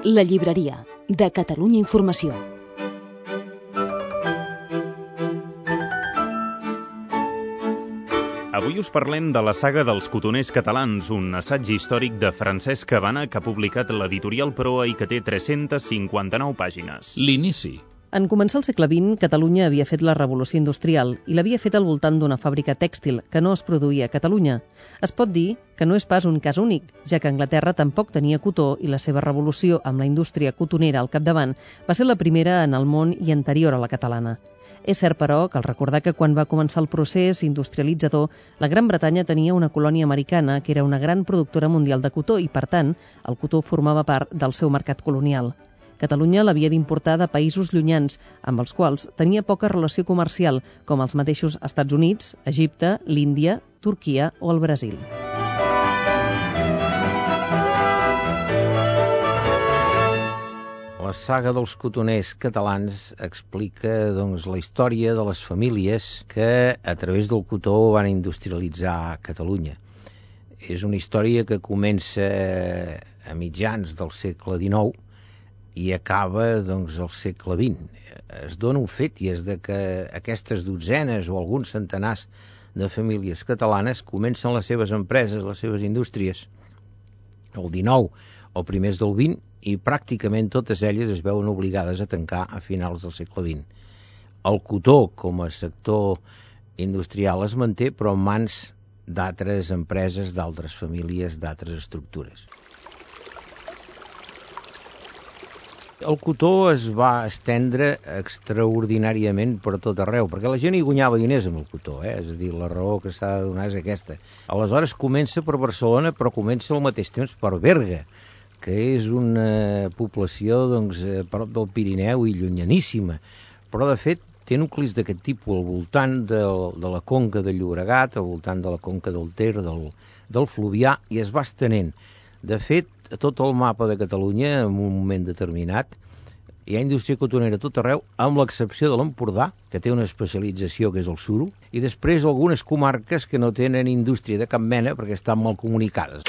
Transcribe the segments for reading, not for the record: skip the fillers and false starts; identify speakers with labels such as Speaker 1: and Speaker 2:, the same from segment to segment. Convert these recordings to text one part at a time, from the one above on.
Speaker 1: La llibreria, de Catalunya Informació.
Speaker 2: Avui us parlem de la saga dels cotoners catalans, un assaig històric de Francesc Cabana que ha publicat l'editorial Proa i que té 359 pàgines.
Speaker 3: L'inici.
Speaker 4: En començar el segle XX, Catalunya havia fet la revolució industrial i l'havia fet al voltant d'una fàbrica tèxtil que no es produïa a Catalunya. Es pot dir que no és pas un cas únic, ja que Anglaterra tampoc tenia cotó i la seva revolució amb la indústria cotonera al capdavant va ser la primera en el món i anterior a la catalana. És cert, però, cal recordar que quan va començar el procés industrialitzador, la Gran Bretanya tenia una colònia americana que era una gran productora mundial de cotó i, per tant, el cotó formava part del seu mercat colonial. Catalunya l'havia d'importar de països llunyans, amb els quals tenia poca relació comercial, com els mateixos Estats Units, Egipte, l'Índia, Turquia o el Brasil.
Speaker 5: La saga dels cotoners catalans explica la història de les famílies que a través del cotó van industrialitzar Catalunya. És una història que comença a mitjans del segle XIX i acaba al segle XX. Es dona un fet, i és de que aquestes dotzenes o alguns centenars de famílies catalanes comencen les seves empreses, les seves indústries, el XIX o primers del XX, i pràcticament totes elles es veuen obligades a tancar a finals del segle XX. El cotó, com a sector industrial, es manté, però en mans d'altres empreses, d'altres famílies, d'altres estructures. El cotó es va estendre extraordinàriament per tot arreu, perquè la gent hi guanyava diners amb el cotó, és a dir, la raó que s'ha de donar és aquesta. Aleshores comença per Barcelona, però comença al mateix temps per Berga, que és una població a prop del Pirineu i llunyaníssima, però de fet té nuclis d'aquest tipus al voltant de la conca del Llobregat, al voltant de la conca del Ter, del Fluvià, i es va estenent. De fet, a tot el mapa de Catalunya, en un moment determinat, hi ha indústria cotonera a tot arreu, amb l'excepció de l'Empordà, que té una especialització que és el suro, i després algunes comarques que no tenen indústria de cap mena perquè estan mal comunicades.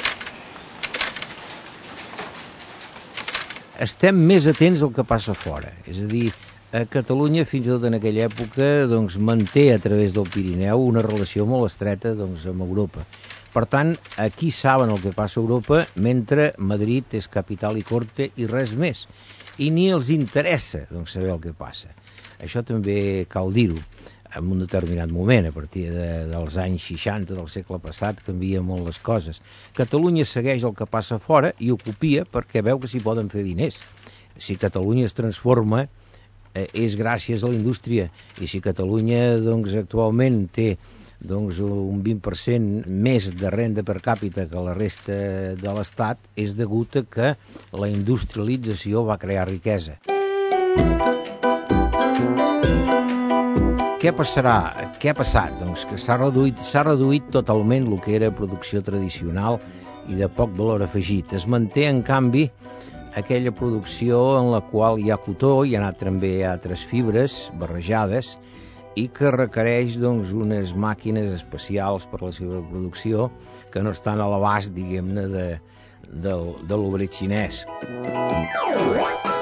Speaker 5: Estem més atents al que passa fora, és a dir, a Catalunya fins i tot en aquella època manté a través del Pirineu una relació molt estreta amb Europa. Per tant, aquí saben el que passa a Europa, mentre Madrid és capital i corte i res més. I ni els interessa saber el que passa. Això també cal dir-ho. En un determinat moment, a partir dels anys 60 del segle passat, canvien molt les coses. Catalunya segueix el que passa fora i ho copia perquè veu que s'hi poden fer diners. Si Catalunya es transforma, és gràcies a la indústria. I si Catalunya actualment té un 20% més de renda per càpita que la resta de l'Estat, és degut a que la industrialització va crear riquesa. Què passarà? Què ha passat? Que s'ha reduït totalment el que era producció tradicional i de poc valor afegit. Es manté, en canvi, aquella producció en la qual hi ha cotó, hi ha també altres fibres barrejades, i que requereix unes màquines especials per a la seva producció que no estan a l'abast, diguem-ne, de l'obrer xinès.